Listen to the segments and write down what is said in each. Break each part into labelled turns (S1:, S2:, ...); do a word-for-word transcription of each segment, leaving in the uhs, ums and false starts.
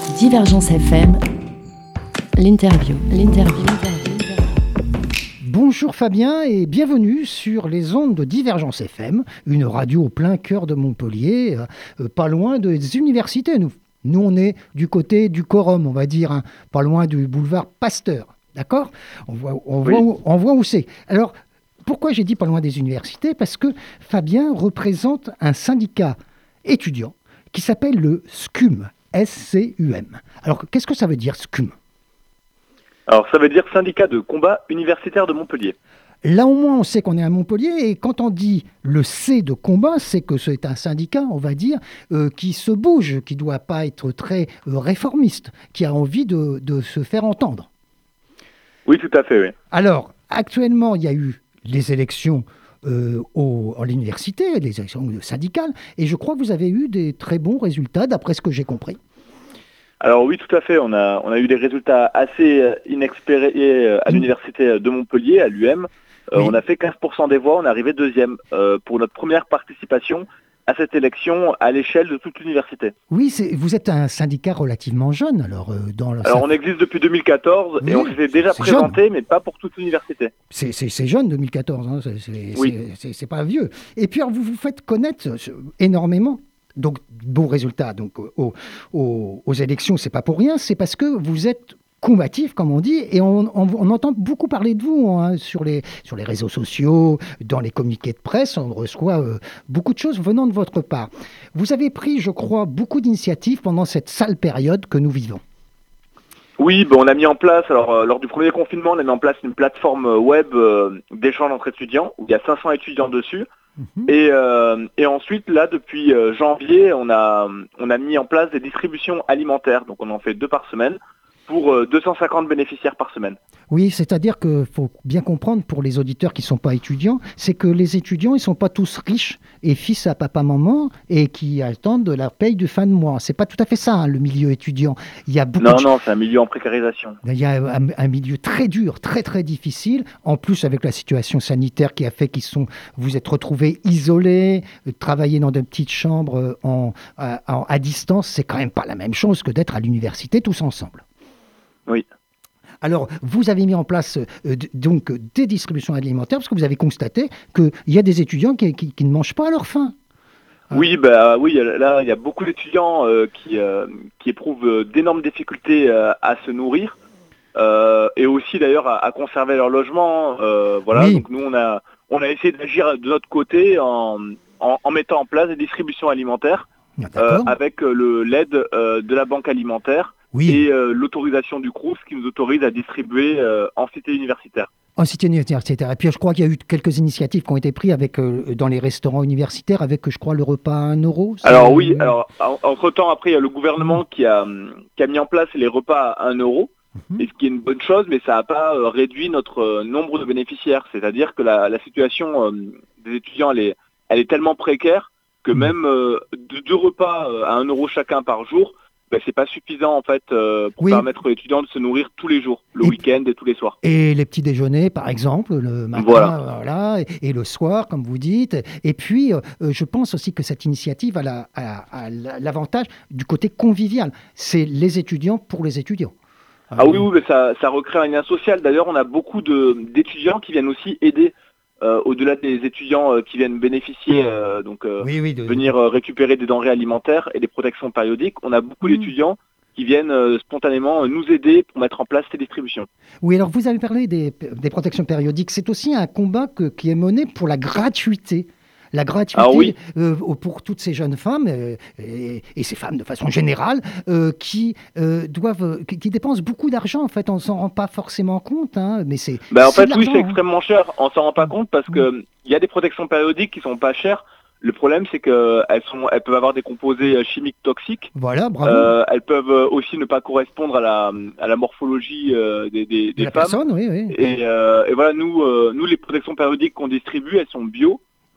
S1: Divergence F M, l'interview, l'interview.
S2: Bonjour Fabien et bienvenue sur les ondes de Divergence F M, une radio au plein cœur de Montpellier, euh, pas loin des universités. Nous, nous, on est du côté du Quorum, on va dire, hein, pas loin du boulevard Pasteur, d'accord ? On voit, on,
S3: Oui.
S2: voit où, on voit où c'est. Alors, pourquoi j'ai dit pas loin des universités ? Parce que Fabien représente un syndicat étudiant qui s'appelle le S C U M, S C U M. Alors, qu'est-ce que ça veut dire, S C U M ?
S3: Alors ça veut dire syndicat de combat universitaire de Montpellier.
S2: Là au moins on sait qu'on est à Montpellier et quand on dit le C de combat, c'est que c'est un syndicat, on va dire, euh, qui se bouge, qui ne doit pas être très euh, réformiste, qui a envie de, de se faire entendre.
S3: Oui, tout à fait, oui.
S2: Alors actuellement il y a eu les élections euh, au, à l'université, les élections syndicales, et je crois que vous avez eu des très bons résultats d'après ce que j'ai compris.
S3: Alors oui, tout à fait, on a, on a eu des résultats assez inespérés à l'université de Montpellier, à l'U M. Euh,
S2: Oui.
S3: On a fait quinze pour cent des voix, on est arrivé deuxième euh, pour notre première participation à cette élection à l'échelle de toute l'université.
S2: Oui, c'est, vous êtes un syndicat relativement jeune, alors euh, dans le,
S3: Alors
S2: ça-
S3: on existe depuis deux mille quatorze
S2: Oui,
S3: et on s'était déjà
S2: c'est
S3: présenté, mais pas pour toute l'université.
S2: C'est, c'est, c'est jeune, deux mille quatorze, hein, c'est, c'est,
S3: Oui.
S2: c'est, c'est, c'est pas vieux. Et puis, alors, vous vous faites connaître euh, énormément. Donc, bons résultats donc, aux, aux, aux élections, c'est pas pour rien, c'est parce que vous êtes combatif, comme on dit, et on, on, on entend beaucoup parler de vous hein, sur, les, sur les réseaux sociaux, dans les communiqués de presse, on reçoit euh, beaucoup de choses venant de votre part. Vous avez pris, je crois, beaucoup d'initiatives pendant cette sale période que nous vivons.
S3: Oui, ben, on a mis en place, alors euh, lors du premier confinement, on a mis en place une plateforme euh, web euh, d'échange entre étudiants, où il y a cinq cents étudiants dessus.
S2: Mhm.
S3: Et, euh, et ensuite, là, depuis euh, janvier, on a, on a mis en place des distributions alimentaires. Donc, on en fait deux par semaine pour euh, deux cent cinquante bénéficiaires par semaine.
S2: Oui, c'est-à-dire qu'il faut bien comprendre pour les auditeurs qui ne sont pas étudiants, c'est que les étudiants, ils ne sont pas tous riches et fils à papa-maman et qui attendent la paye de fin de mois. C'est pas tout à fait ça, hein, le milieu étudiant. Il y a beaucoup
S3: Non,
S2: de...
S3: non, c'est un milieu en précarisation.
S2: Il y a un, un milieu très dur, très très difficile, en plus avec la situation sanitaire qui a fait qu'ils sont, vous êtes retrouvés isolés, euh, travailler dans de petites chambres euh, en, à, en- à distance, c'est quand même pas la même chose que d'être à l'université tous ensemble.
S3: Oui.
S2: Alors, vous avez mis en place euh, d- donc euh, des distributions alimentaires parce que vous avez constaté qu'il y a des étudiants qui, qui- qui ne mangent pas à leur faim.
S3: Oui, bah, oui, là, il y a beaucoup d'étudiants euh, qui, euh, qui éprouvent euh, d'énormes difficultés euh, à se nourrir euh, et aussi d'ailleurs à, à conserver leur logement. Euh, voilà,
S2: Oui.
S3: donc nous, on a, on a essayé d'agir de notre côté en, en, en mettant en place des distributions alimentaires.
S2: Ah,
S3: Euh,
S2: D'accord.
S3: avec euh, le, l'aide euh, de la banque alimentaire
S2: Oui.
S3: et euh, l'autorisation du Crous qui nous autorise à distribuer euh, en cité universitaire.
S2: En cité universitaire. Et puis, je crois qu'il y a eu quelques initiatives qui ont été prises avec, euh, dans les restaurants universitaires avec, je crois, le repas à un euro. c'est-
S3: Alors oui, alors en- entre-temps, après, il y a le gouvernement qui a, hum, qui a mis en place les repas à un euro,
S2: Mhm.
S3: et ce qui est une bonne chose, mais ça n'a pas euh, réduit notre euh, nombre de bénéficiaires. C'est-à-dire que la, la situation euh, des étudiants, elle est, elle est tellement précaire que
S2: Mhm.
S3: même euh, deux, deux repas euh, à un euro chacun par jour, ben, c'est pas suffisant en fait euh, pour
S2: Oui.
S3: permettre aux étudiants de se nourrir tous les jours, le
S2: Et-
S3: week-end et tous les soirs.
S2: Et les petits déjeuners, par exemple, le matin,
S3: Voilà.
S2: voilà, et, et le soir, comme vous dites. Et puis, euh, euh, je pense aussi que cette initiative a, la- a- a la- l'avantage du côté convivial. C'est les étudiants pour les étudiants.
S3: Ah oui, oui, mais ça, ça recrée un lien social. D'ailleurs, on a beaucoup de, d'étudiants qui viennent aussi aider, euh, au-delà des étudiants euh, qui viennent bénéficier, euh, donc euh,
S2: Oui, oui. de-
S3: venir euh, récupérer des denrées alimentaires et des protections périodiques. On a beaucoup
S2: Mm.
S3: d'étudiants qui viennent euh, spontanément euh, nous aider pour mettre en place ces distributions.
S2: Oui, alors vous avez parlé des, des protections périodiques. C'est aussi un combat que- qui est mené pour la gratuité. La gratuité
S3: Ah oui.
S2: euh, pour toutes ces jeunes femmes euh, et, et ces femmes de façon générale euh, qui euh, doivent, qui, qui dépensent beaucoup d'argent. En fait, on s'en rend pas forcément compte, hein, mais c'est.
S3: Ben, en
S2: c'est
S3: fait,
S2: de
S3: oui,
S2: l'argent,
S3: c'est
S2: hein.
S3: extrêmement cher. On s'en rend pas compte parce que il y a des protections périodiques qui sont pas chères. Le problème, c'est qu'elles sont, elles peuvent avoir des composés euh, chimiques toxiques.
S2: Voilà, bravo.
S3: Euh, elles peuvent euh, aussi ne pas correspondre à la, à la morphologie euh, des, des,
S2: de
S3: des
S2: la
S3: femmes.
S2: personne, oui, oui.
S3: Et, euh, et voilà, nous, euh, nous, les protections périodiques qu'on distribue, elles sont bio.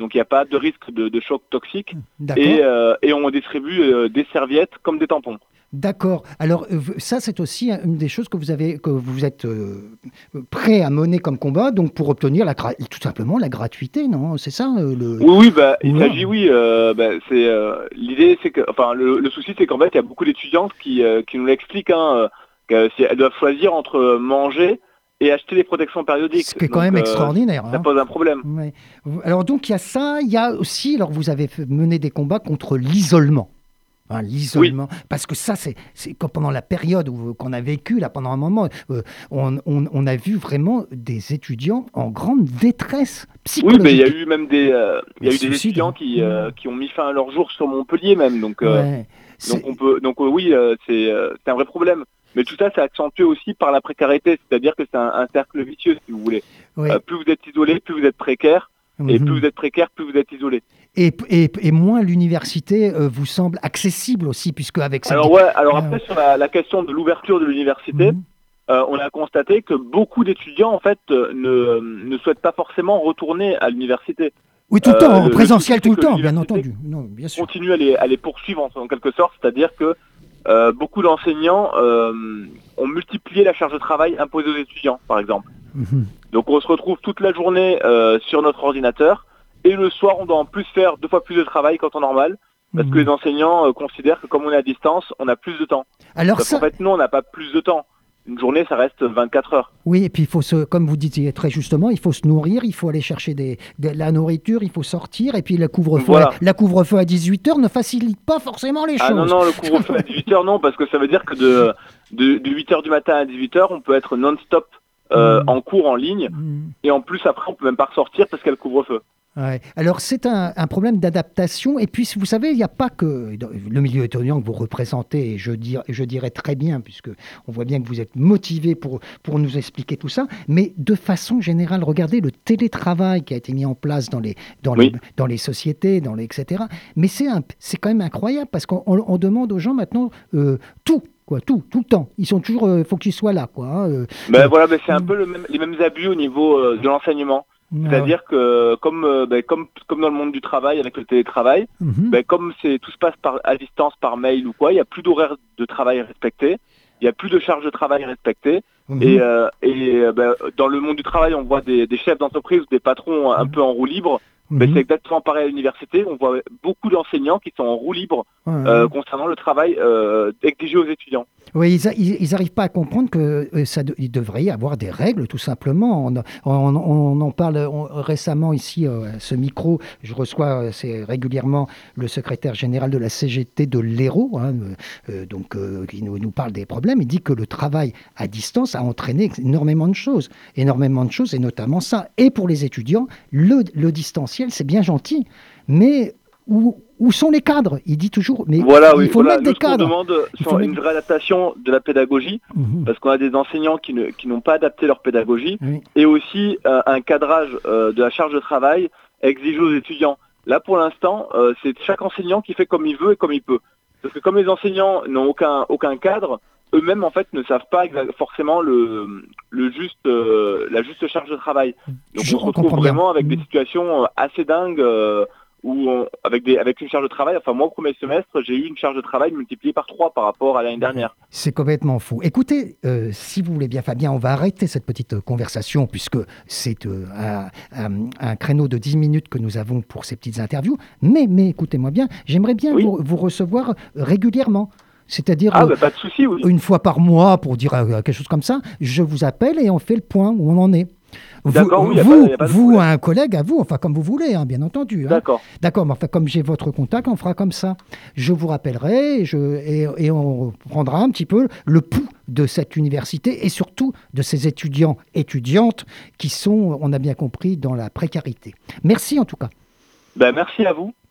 S3: donc il n'y a pas de risque de, de choc toxique.
S2: D'accord.
S3: Et, euh, et on distribue euh, des serviettes comme des tampons.
S2: D'accord. Alors euh, ça, c'est aussi une des choses que vous avez, que vous êtes euh, prêt à mener comme combat, donc pour obtenir la gra- tout simplement la gratuité, non? C'est ça euh, le...
S3: Oui, oui, bah, il
S2: Ouais.
S3: s'agit, oui. Euh, bah, c'est euh, l'idée, c'est que, enfin, le, le souci, c'est qu'en fait, il y a beaucoup d'étudiantes qui, euh, qui nous l'expliquent, hein, euh, que si elles doivent choisir entre manger et acheter des protections périodiques.
S2: Ce qui est quand
S3: Donc,
S2: même
S3: euh,
S2: extraordinaire.
S3: Ça
S2: hein.
S3: pose un problème.
S2: Ouais. Alors donc il y a ça, il y a aussi, alors vous avez fait- mené des combats contre l'isolement. Hein, l'isolement, parce que ça, c'est, c'est comme pendant la période où, qu'on a vécu, là, pendant un moment, euh, on, on, on a vu vraiment des étudiants en grande détresse
S3: Oui,
S2: psychologique.
S3: mais il y a eu même des, euh, il y a
S2: Des
S3: eu des
S2: suicides,
S3: étudiants
S2: hein.
S3: qui, euh, qui ont mis fin à leur jour sur Montpellier même. Donc, euh,
S2: Ouais. C'est-
S3: donc on peut, donc euh, oui, euh, c'est, euh, c'est un vrai problème. Mais tout ça, c'est accentué aussi par la précarité, c'est-à-dire que c'est un, un cercle vicieux, si vous voulez.
S2: ouais.
S3: Euh, plus vous êtes isolé, plus vous êtes précaire, et
S2: Mhm.
S3: plus vous êtes précaire, plus vous êtes isolé.
S2: et, et, et moins l'université euh, vous semble accessible aussi, puisque avec cette...
S3: Alors ouais, alors
S2: Ah,
S3: après sur la, la question de l'ouverture de l'université,
S2: Mhm.
S3: euh, on a constaté que beaucoup d'étudiants en fait euh, ne, ne souhaitent pas forcément retourner à l'université.
S2: Oui, tout le
S3: Euh,
S2: temps, en
S3: le- le
S2: présentiel
S3: souci,
S2: tout le
S3: c'est que
S2: temps, bien
S3: l'université
S2: entendu. Non, bien sûr.
S3: Continuent à les, à les poursuivre en, en quelque sorte, c'est-à-dire que euh, beaucoup d'enseignants euh, ont multiplié la charge de travail imposée aux étudiants, par exemple.
S2: Mhm.
S3: Donc on se retrouve toute la journée euh, sur notre ordinateur et le soir on doit en plus faire deux fois plus de travail qu'en temps normal parce
S2: Mhm.
S3: que les enseignants euh, considèrent que comme on est à distance, on a plus de temps.
S2: Alors
S3: Parce
S2: ça,
S3: qu'en fait, nous, on n'a pas plus de temps. Une journée, ça reste vingt-quatre heures.
S2: oui, et puis il faut se, comme vous dites très justement, il faut se nourrir, il faut aller chercher des, de la nourriture, il faut sortir, et puis le couvre-feu,
S3: Voilà.
S2: à, la couvre-feu à dix-huit heures ne facilite pas forcément les
S3: Ah
S2: choses.
S3: non, non, le couvre-feu à dix-huit heures, non, parce que ça veut dire que de, de, de huit heures du matin à dix-huit heures, on peut être non-stop euh,
S2: Mm.
S3: en cours, en ligne.
S2: Mm.
S3: Et en plus, après, on peut même pas ressortir parce qu'il y a le couvre-feu.
S2: Ouais. Alors c'est un, un problème d'adaptation, et puis vous savez, il n'y a pas que dans le milieu étudiant que vous représentez, et je, dir, je dirais très bien, puisque on voit bien que vous êtes motivé pour, pour nous expliquer tout ça, mais de façon générale, regardez le télétravail qui a été mis en place dans les, dans
S3: Oui.
S2: les, dans les sociétés, dans les, et cetera. Mais c'est, un, c'est quand même incroyable, parce qu'on on, on demande aux gens maintenant euh, tout. Quoi, tout, tout le temps. Ils sont toujours, il euh, faut qu'ils soient là, quoi. Hein, euh,
S3: Ben
S2: euh,
S3: voilà, ben c'est un
S2: mm.
S3: peu le même, les mêmes abus au niveau euh, de l'enseignement.
S2: ah,
S3: C'est-à-dire que comme, euh, ben, comme, comme dans le monde du travail, avec le télétravail,
S2: mhm.
S3: ben, comme c'est, tout se passe par, à distance, par mail ou quoi, il n'y a plus d'horaire de travail respecté, il n'y a plus de charge de travail respectée.
S2: Mhm.
S3: Et, euh, et euh, ben, dans le monde du travail, on voit des, des chefs d'entreprise ou des patrons un
S2: Mhm.
S3: peu en roue libre.
S2: Mhm.
S3: Ben, c'est exactement pareil à l'université. On voit beaucoup d'enseignants qui sont en roue libre
S2: Ouais.
S3: euh, concernant le travail euh, exigé aux étudiants.
S2: Oui, ils n'arrivent pas à comprendre que euh, ça de, il devrait y avoir des règles, tout simplement. On, on, on en parle on, récemment ici, euh, à ce micro. Je reçois euh, c'est régulièrement le secrétaire général de la C G T de l'Hérault, hein, euh, donc, euh, qui nous, nous parle des problèmes. Il dit que le travail à distance a entraîné énormément de choses. Énormément de choses, et notamment ça. Et pour les étudiants, le, le distanciel, c'est bien gentil, mais... Où, où sont les cadres? Il dit toujours, mais
S3: Voilà,
S2: il
S3: oui.
S2: faut
S3: Voilà.
S2: mettre
S3: Nous,
S2: des
S3: ce qu'on
S2: cadres.
S3: demande,
S2: Il
S3: c'est
S2: faut
S3: une
S2: mettre-
S3: réadaptation de la pédagogie,
S2: Mhm.
S3: parce qu'on a des enseignants qui, ne, qui n'ont pas adapté leur pédagogie,
S2: Oui.
S3: et aussi euh, un cadrage euh, de la charge de travail exigé aux étudiants. Là, pour l'instant, euh, c'est chaque enseignant qui fait comme il veut et comme il peut. Parce que comme les enseignants n'ont aucun, aucun cadre, eux-mêmes, en fait, ne savent pas exa- forcément le, le juste, euh, la juste charge de travail. Donc,
S2: Je
S3: on se retrouve
S2: comprends bien.
S3: vraiment avec des
S2: Mhm.
S3: situations euh, assez dingues, euh, où on- avec, des, avec une charge de travail, enfin moi au premier semestre, j'ai eu une charge de travail multipliée par trois par rapport à l'année dernière.
S2: C'est complètement fou. Écoutez, euh, si vous voulez bien, Fabien, on va arrêter cette petite euh, conversation puisque c'est euh, un, un- un créneau de dix minutes que nous avons pour ces petites interviews. Mais, mais écoutez-moi bien, j'aimerais bien
S3: Oui.
S2: vous, vous recevoir régulièrement. C'est-à-dire
S3: Ah
S2: euh,
S3: bah pas de souci, oui.
S2: une fois par mois, pour dire euh, quelque chose comme ça, je vous appelle et on fait le point où on en est. Vous,
S3: D'accord, oui, y a
S2: vous,
S3: pas- y a pas de
S2: vous
S3: problème.
S2: un collègue à vous, enfin comme vous voulez, hein, bien entendu. Hein.
S3: D'accord.
S2: D'accord, mais enfin, comme j'ai votre contact, on fera comme ça. Je vous rappellerai et, je, et, et on prendra un petit peu le pouls de cette université et surtout de ces étudiants, étudiantes qui sont, on a bien compris, dans la précarité. Merci en tout cas.
S3: Ben merci à vous.